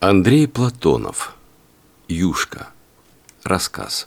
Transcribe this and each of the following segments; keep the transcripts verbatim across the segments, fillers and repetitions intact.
Андрей Платонов. Юшка. Рассказ.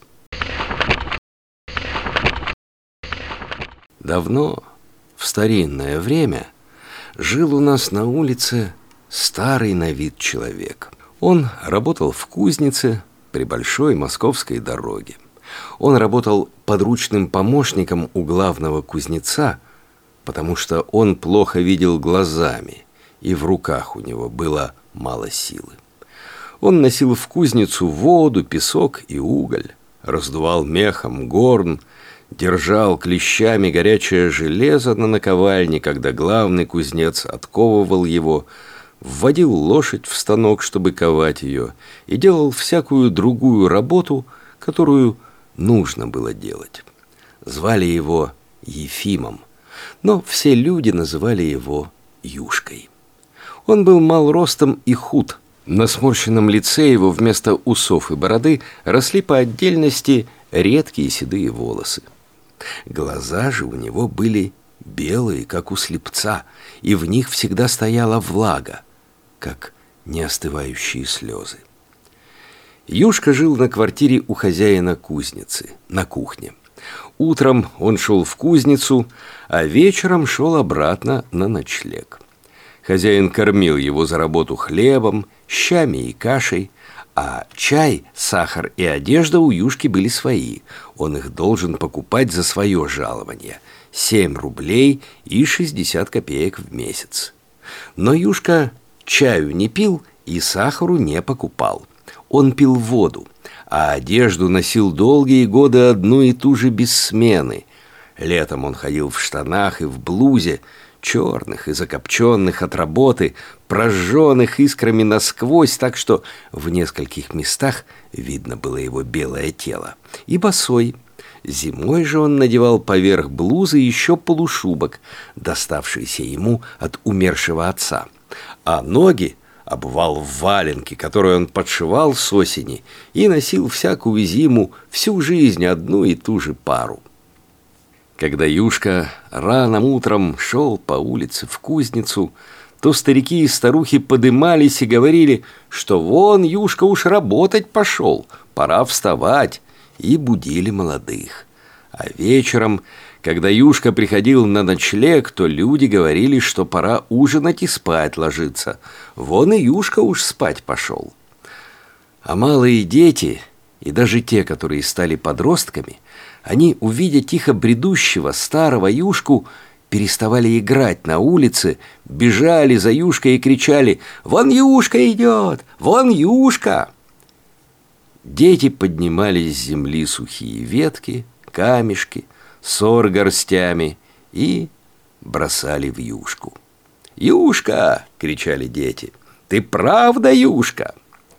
Давно, в старинное время, жил у нас на улице старый на вид человек. Он работал в кузнице при большой московской дороге. Он работал подручным помощником у главного кузнеца, потому что он плохо видел глазами, и в руках у него было мало силы. Он носил в кузницу воду, песок и уголь, раздувал мехом горн, держал клещами горячее железо на наковальне, когда главный кузнец отковывал его, вводил лошадь в станок, чтобы ковать ее, и делал всякую другую работу, которую нужно было делать. Звали его Ефимом, но все люди называли его Юшкой. Он был мал ростом и худ. На сморщенном лице его вместо усов и бороды росли по отдельности редкие седые волосы. Глаза же у него были белые, как у слепца, и в них всегда стояла влага, как неостывающие слезы. Юшка жил на квартире у хозяина кузницы, на кухне. Утром он шел в кузницу, а вечером шел обратно на ночлег. Хозяин кормил его за работу хлебом, щами и кашей, а чай, сахар и одежда у Юшки были свои. Он их должен покупать за свое жалование – семь рублей и шестьдесят копеек в месяц. Но Юшка чаю не пил и сахару не покупал. Он пил воду, а одежду носил долгие годы одну и ту же без смены. Летом он ходил в штанах и в блузе, черных и закопченных от работы, прожженных искрами насквозь, так что в нескольких местах видно было его белое тело, и босой. Зимой же он надевал поверх блузы еще полушубок, доставшийся ему от умершего отца, а ноги обувал в валенки, которые он подшивал с осени, и носил всякую зиму всю жизнь одну и ту же пару. Когда Юшка рано утром шел по улице в кузницу, то старики и старухи подымались и говорили, что вон Юшка уж работать пошел, пора вставать, и будили молодых. А вечером, когда Юшка приходил на ночлег, то люди говорили, что пора ужинать и спать ложиться. Вон и Юшка уж спать пошел. А малые дети, и даже те, которые стали подростками, они, увидя тихо бредущего старого Юшку, переставали играть на улице, бежали за Юшкой и кричали: «Вон Юшка идет! Вон Юшка!» Дети поднимали с земли сухие ветки, камешки, сор горстями и бросали в Юшку. «Юшка!» — кричали дети. «Ты правда Юшка?»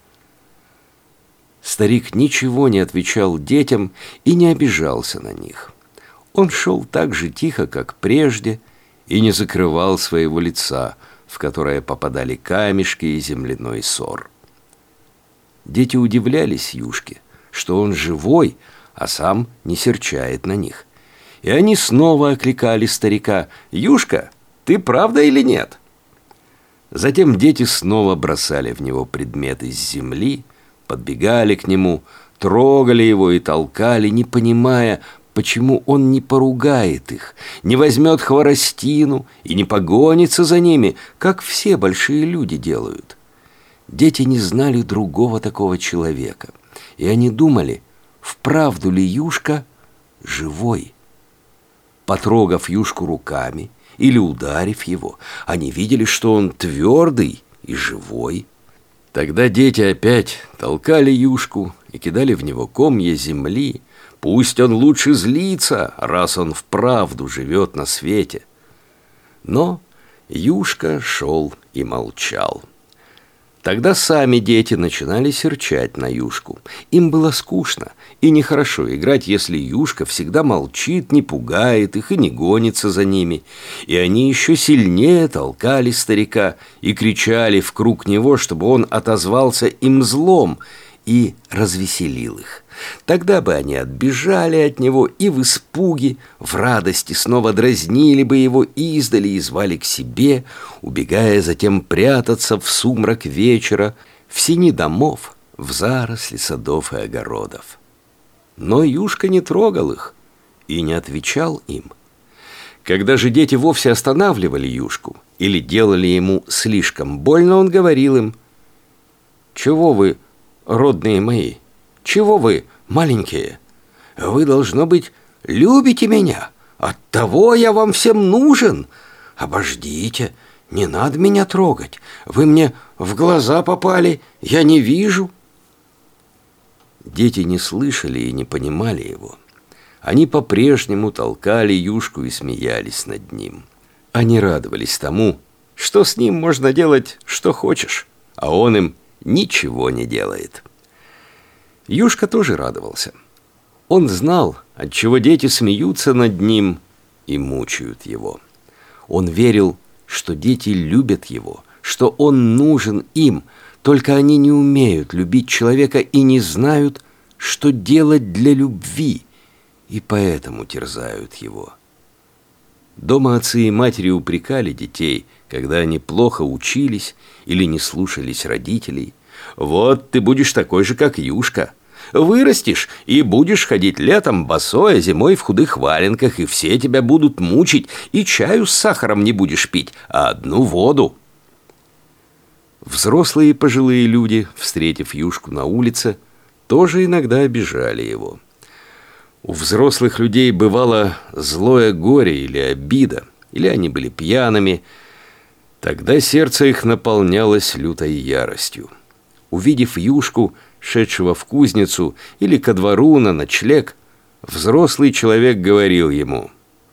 Старик ничего не отвечал детям и не обижался на них. Он шел так же тихо, как прежде, и не закрывал своего лица, в которое попадали камешки и земляной сор. Дети удивлялись Юшке, что он живой, а сам не серчает на них. И они снова окликали старика: «Юшка, ты правда или нет?» Затем дети снова бросали в него предметы с земли, подбегали к нему, трогали его и толкали, не понимая, почему он не поругает их, не возьмет хворостину и не погонится за ними, как все большие люди делают. Дети не знали другого такого человека, и они думали, вправду ли Юшка живой. Потрогав Юшку руками или ударив его, они видели, что он твердый и живой. Тогда дети опять толкали Юшку и кидали в него комья земли. Пусть он лучше злится, раз он вправду живет на свете. Но Юшка шел и молчал. Тогда сами дети начинали серчать на Юшку. Им было скучно и нехорошо играть, если Юшка всегда молчит, не пугает их и не гонится за ними. И они еще сильнее толкали старика и кричали вкруг него, чтобы он отозвался им злом и развеселил их. Тогда бы они отбежали от него и в испуге, в радости снова дразнили бы его издали и звали к себе, убегая затем прятаться в сумрак вечера, в сени домов, в заросли садов и огородов. Но Юшка не трогал их и не отвечал им. Когда же дети вовсе останавливали Юшку или делали ему слишком больно, он говорил им: «Чего вы, родные мои, чего вы, маленькие? Вы, должно быть, любите меня, оттого я вам всем нужен. Обождите, не надо меня трогать, вы мне в глаза попали, я не вижу». Дети не слышали и не понимали его. Они по-прежнему толкали Юшку и смеялись над ним. Они радовались тому, что с ним можно делать, что хочешь, а он им ничего не делает. Юшка тоже радовался. Он знал, отчего дети смеются над ним и мучают его. Он верил, что дети любят его, что он нужен им, только они не умеют любить человека и не знают, что делать для любви, и поэтому терзают его. Дома отцы и матери упрекали детей, когда они плохо учились или не слушались родителей. «Вот ты будешь такой же, как Юшка. Вырастешь и будешь ходить летом босой, а зимой в худых валенках, и все тебя будут мучить, и чаю с сахаром не будешь пить, а одну воду». Взрослые и пожилые люди, встретив Юшку на улице, тоже иногда обижали его. У взрослых людей бывало злое горе или обида, или они были пьяными. Тогда сердце их наполнялось лютой яростью. Увидев Юшку, шедшего в кузницу или ко двору на ночлег, взрослый человек говорил ему: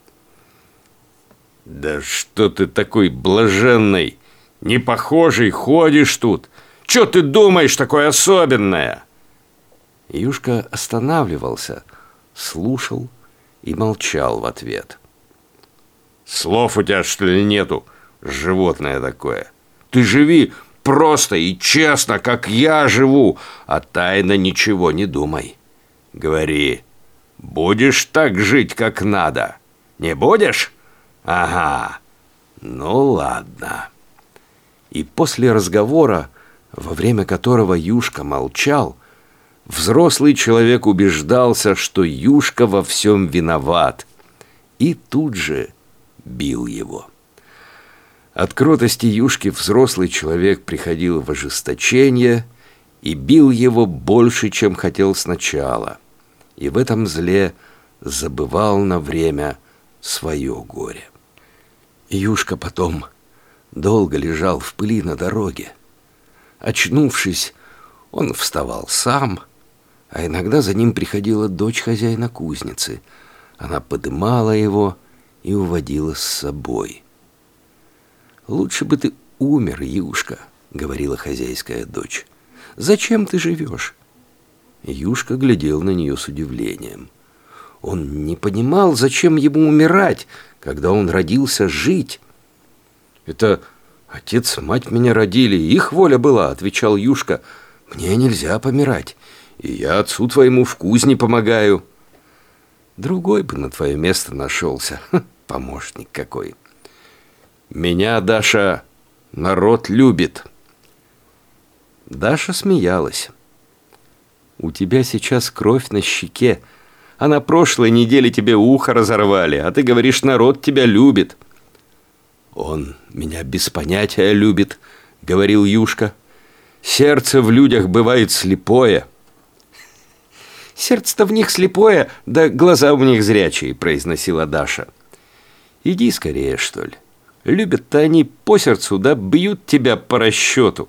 «Да что ты такой блаженный, непохожий, ходишь тут? Че ты думаешь такое особенное?» Юшка останавливался, слушал и молчал в ответ. «Слов у тебя, что ли, нету, животное такое? Ты живи просто и честно, как я живу, а тайно ничего не думай. Говори, будешь так жить, как надо? Не будешь? Ага, ну ладно». И после разговора, во время которого Юшка молчал, взрослый человек убеждался, что Юшка во всем виноват, и тут же бил его. От кротости Юшки взрослый человек приходил в ожесточение и бил его больше, чем хотел сначала, и в этом зле забывал на время свое горе. Юшка потом долго лежал в пыли на дороге. Очнувшись, он вставал сам, а иногда за ним приходила дочь хозяина кузницы. Она подымала его и уводила с собой. «Лучше бы ты умер, Юшка», — говорила хозяйская дочь. «Зачем ты живешь?» Юшка глядел на нее с удивлением. Он не понимал, зачем ему умирать, когда он родился жить. «Это отец и мать меня родили, их воля была», — отвечал Юшка. «Мне нельзя помирать, и я отцу твоему в кузне помогаю». «Другой бы на твое место нашелся, Ха, помощник какой». «Меня, Даша, народ любит». Даша смеялась. «У тебя сейчас кровь на щеке, а на прошлой неделе тебе ухо разорвали, а ты говоришь, народ тебя любит». «Он меня без понятия любит», — говорил Юшка. «Сердце в людях бывает слепое». «Сердце-то в них слепое, да глаза у них зрячие», — произносила Даша. «Иди скорее, что ли. Любят-то они по сердцу, да бьют тебя по расчету».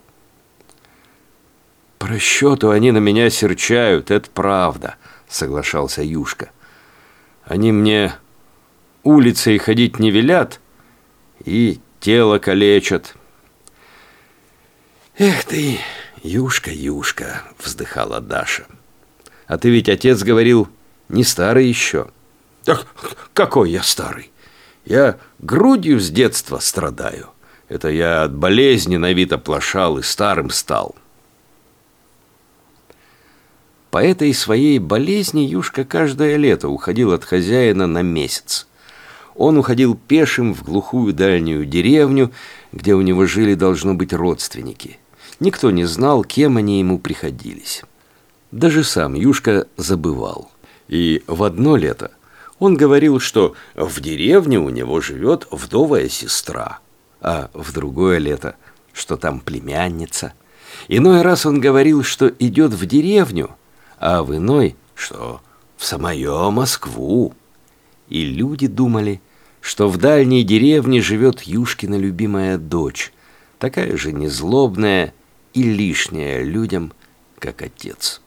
«По расчету они на меня серчают, это правда», — соглашался Юшка. «Они мне улицей ходить не велят и тело калечат». «Эх ты, Юшка, Юшка», — вздыхала Даша. «А ты ведь, отец говорил, не старый еще». «Да какой я старый? Я грудью с детства страдаю. Это я от болезни на вид оплошал и старым стал». По этой своей болезни Юшка каждое лето уходил от хозяина на месяц. Он уходил пешим в глухую дальнюю деревню, где у него жили, должно быть, родственники. Никто не знал, кем они ему приходились. Даже сам Юшка забывал. И в одно лето он говорил, что в деревне у него живет вдовая сестра, а в другое лето, что там племянница. Иной раз он говорил, что идет в деревню, а в иной, что в самую Москву. И люди думали, что в дальней деревне живет Юшкина любимая дочь, такая же незлобная и лишняя людям, как отец.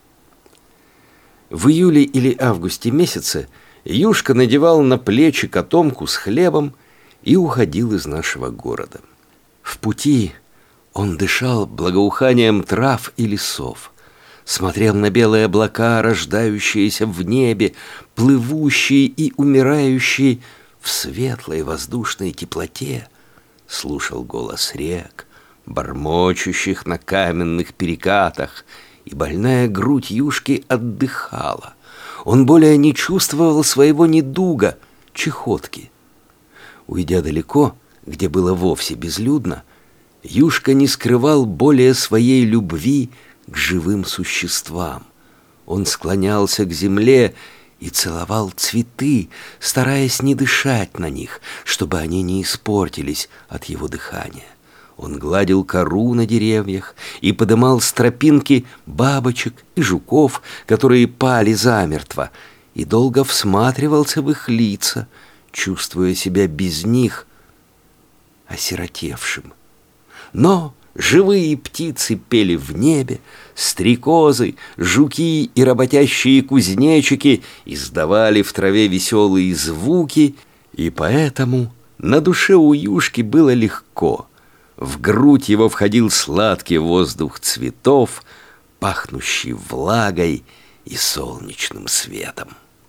В июле или августе месяце Юшка надевал на плечи котомку с хлебом и уходил из нашего города. В пути он дышал благоуханием трав и лесов, смотрел на белые облака, рождающиеся в небе, плывущие и умирающие в светлой воздушной теплоте, слушал голос рек, бормочущих на каменных перекатах, и больная грудь Юшки отдыхала. Он более не чувствовал своего недуга, чехотки. Уйдя далеко, где было вовсе безлюдно, Юшка не скрывал более своей любви к живым существам. Он склонялся к земле и целовал цветы, стараясь не дышать на них, чтобы они не испортились от его дыхания. Он гладил кору на деревьях и подымал с тропинки бабочек и жуков, которые пали замертво, и долго всматривался в их лица, чувствуя себя без них осиротевшим. Но живые птицы пели в небе, стрекозы, жуки и работящие кузнечики издавали в траве веселые звуки, и поэтому на душе у Юшки было легко. В грудь его входил сладкий воздух цветов, пахнущий влагой и солнечным светом.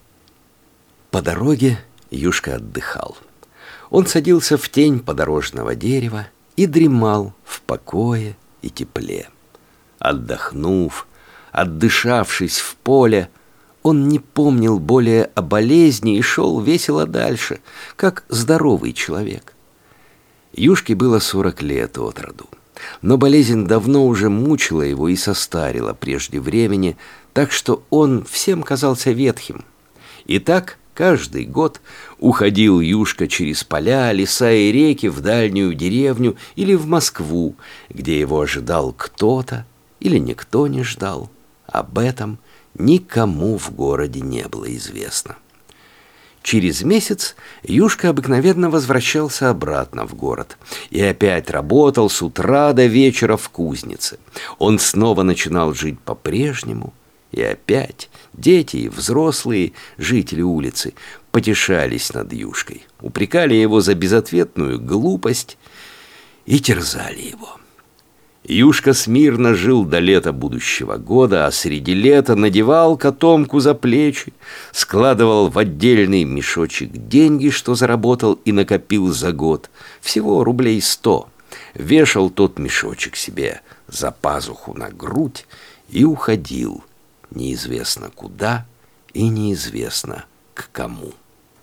По дороге Юшка отдыхал. Он садился в тень подорожного дерева и дремал в покое и тепле. Отдохнув, отдышавшись в поле, он не помнил более о болезни и шел весело дальше, как здоровый человек. Юшке было сорок лет от роду, но болезнь давно уже мучила его и состарила прежде времени, так что он всем казался ветхим. И так каждый год уходил Юшка через поля, леса и реки в дальнюю деревню или в Москву, где его ожидал кто-то или никто не ждал. Об этом никому в городе не было известно. Через месяц Юшка обыкновенно возвращался обратно в город и опять работал с утра до вечера в кузнице. Он снова начинал жить по-прежнему, и опять дети и взрослые жители улицы потешались над Юшкой, упрекали его за безответную глупость и терзали его. Юшка смирно жил до лета будущего года, а среди лета надевал котомку за плечи, складывал в отдельный мешочек деньги, что заработал и накопил за год, всего рублей сто, вешал тот мешочек себе за пазуху на грудь и уходил неизвестно куда и неизвестно к кому.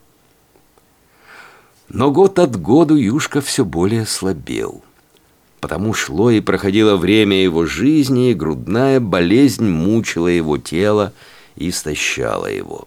Но год от году Юшка все более слабел. Потому шло и проходило время его жизни, и грудная болезнь мучила его тело и истощала его.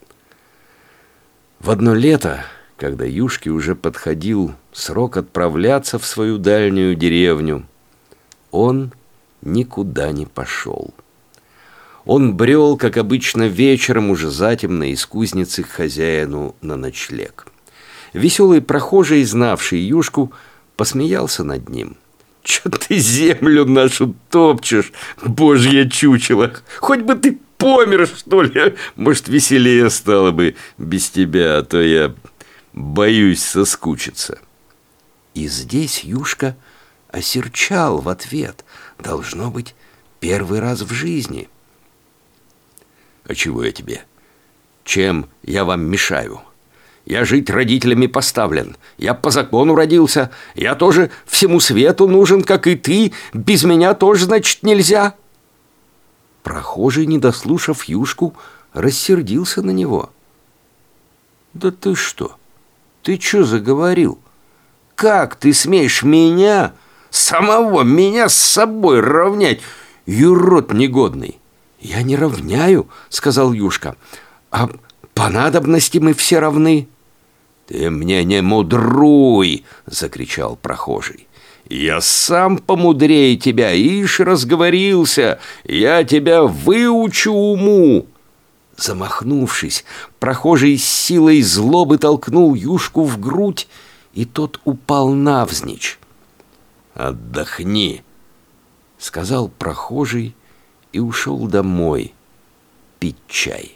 В одно лето, когда Юшке уже подходил срок отправляться в свою дальнюю деревню, он никуда не пошел. Он брел, как обычно, вечером уже затемно из кузницы к хозяину на ночлег. Веселый прохожий, знавший Юшку, посмеялся над ним. «Чё ты землю нашу топчешь, божье чучело? Хоть бы ты помер, что ли? Может, веселее стало бы без тебя, а то я боюсь соскучиться». И здесь Юшка осерчал в ответ, должно быть, первый раз в жизни. «А чего я тебе? Чем я вам мешаю? Я жить родителями поставлен. Я по закону родился. Я тоже всему свету нужен, как и ты. Без меня тоже, значит, нельзя». Прохожий, не дослушав Юшку, рассердился на него. «Да ты что? Ты что заговорил? Как ты смеешь меня Самого меня с собой равнять, юрод негодный. Я не равняю, сказал Юшка, а по надобности мы все равны. Ты мне не мудруй, закричал прохожий. Я сам помудрее тебя, ишь разговорился, я тебя выучу уму. Замахнувшись, прохожий с силой злобы толкнул Юшку в грудь, и тот упал навзничь. «Отдохни», — сказал прохожий и ушел домой пить чай.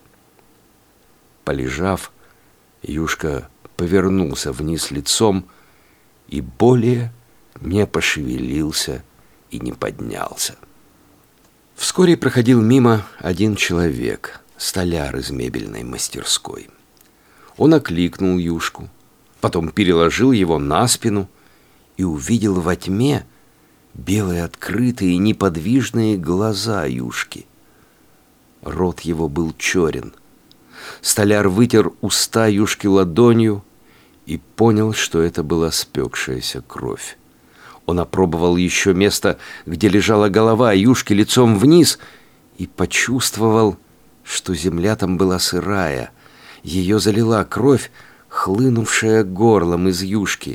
Полежав, Юшка повернулся вниз лицом и более не пошевелился и не поднялся. Вскоре проходил мимо один человек, столяр из мебельной мастерской. Он окликнул Юшку, потом переложил его на спину и увидел во тьме белые открытые неподвижные глаза Юшки. Рот его был черен. Столяр вытер уста Юшки ладонью и понял, что это была спекшаяся кровь. Он опробовал еще место, где лежала голова Юшки лицом вниз, и почувствовал, что земля там была сырая. Ее залила кровь, хлынувшая горлом из Юшки.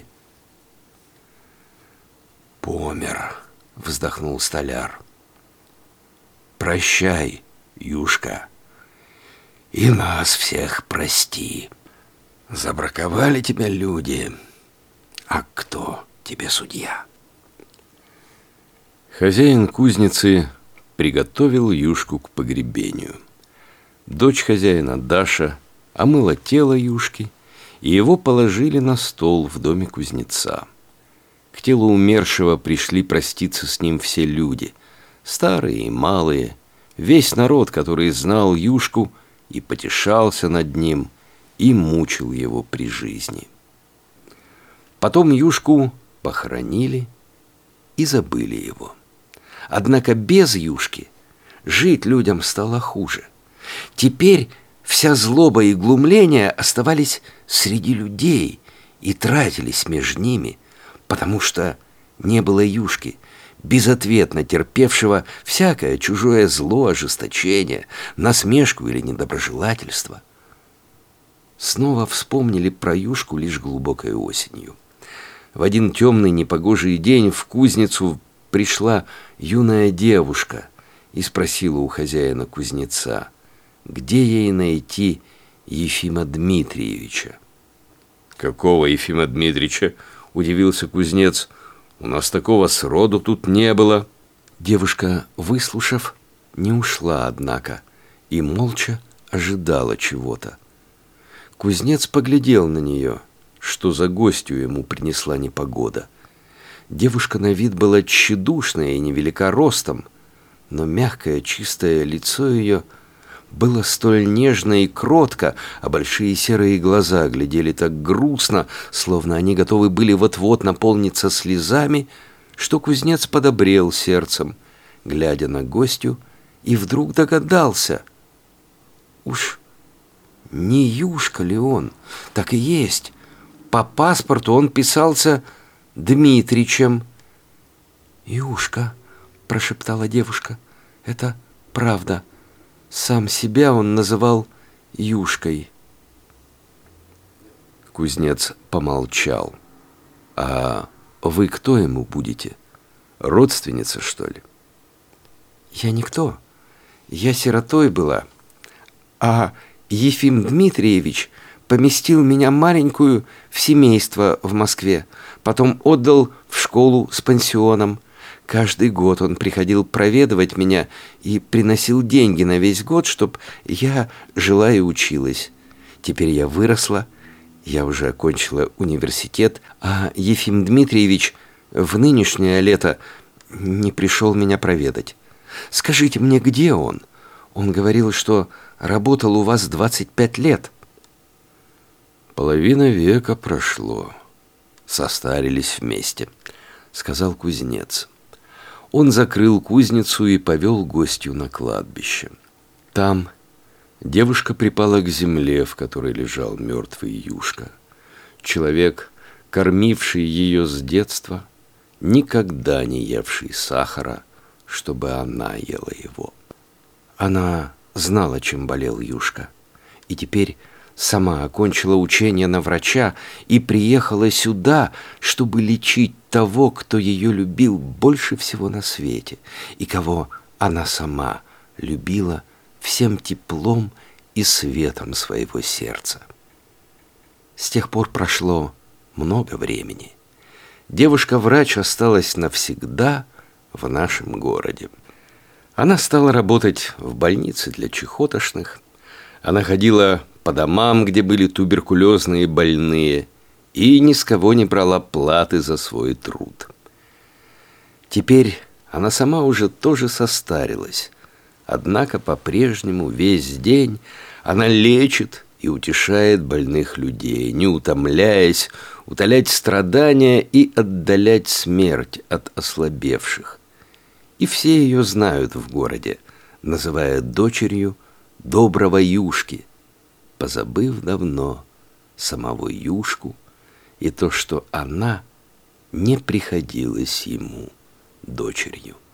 «Помер», — вздохнул столяр. «Прощай, Юшка, и нас всех прости. Забраковали тебя люди, а кто тебе судья?» Хозяин кузницы приготовил Юшку к погребению. Дочь хозяина, Даша, омыла тело Юшки, и его положили на стол в доме кузнеца. К телу умершего пришли проститься с ним все люди, старые и малые, весь народ, который знал Юшку и потешался над ним, и мучил его при жизни. Потом Юшку похоронили и забыли его. Однако без Юшки жить людям стало хуже. Теперь вся злоба и глумление оставались среди людей и тратились между ними, потому что не было Юшки, безответно терпевшего всякое чужое зло, ожесточение, насмешку или недоброжелательство. Снова вспомнили про Юшку лишь глубокой осенью. В один темный непогожий день в кузницу пришла юная девушка и спросила у хозяина кузнеца, где ей найти Ефима Дмитриевича. «Какого Ефима Дмитриевича?» – удивился кузнец. «У нас такого сроду тут не было». Девушка, выслушав, не ушла, однако, и молча ожидала чего-то. Кузнец поглядел на нее, что за гостью ему принесла непогода. Девушка на вид была тщедушная и невелика ростом, но мягкое чистое лицо ее было столь нежно и кротко, а большие серые глаза глядели так грустно, словно они готовы были вот-вот наполниться слезами, что кузнец подобрел сердцем, глядя на гостью, и вдруг догадался. Уж не Юшка ли он? Так и есть. По паспорту он писался Дмитричем. «Юшка», — прошептала девушка, — «это правда. Сам себя он называл Юшкой». Кузнец помолчал. «А вы кто ему будете? Родственница, что ли?» «Я никто. Я сиротой была. А Ефим Дмитриевич поместил меня маленькую в семейство в Москве, потом отдал в школу с пансионом. Каждый год он приходил проведывать меня и приносил деньги на весь год, чтоб я жила и училась. Теперь я выросла, я уже окончила университет, а Ефим Дмитриевич в нынешнее лето не пришел меня проведать. Скажите мне, где он? Он говорил, что работал у вас двадцать пять лет». «Половина века прошло. Состарились вместе», — сказал кузнец. Он закрыл кузницу и повел гостью на кладбище. Там девушка припала к земле, в которой лежал мертвый Юшка. Человек, кормивший ее с детства, никогда не евший сахара, чтобы она ела его. Она знала, чем болел Юшка, и теперь сама окончила учение на врача и приехала сюда, чтобы лечить того, кто ее любил больше всего на свете, и кого она сама любила всем теплом и светом своего сердца. С тех пор прошло много времени. Девушка-врач осталась навсегда в нашем городе. Она стала работать в больнице для чехотошных. Она ходила по домам, где были туберкулезные больные, и ни с кого не брала платы за свой труд. Теперь она сама уже тоже состарилась, однако по-прежнему весь день она лечит и утешает больных людей, не утомляясь, утолять страдания и отдалять смерть от ослабевших. И все ее знают в городе, называя дочерью доброго Юшки, позабыв давно самого Юшку и то, что она не приходилась ему дочерью.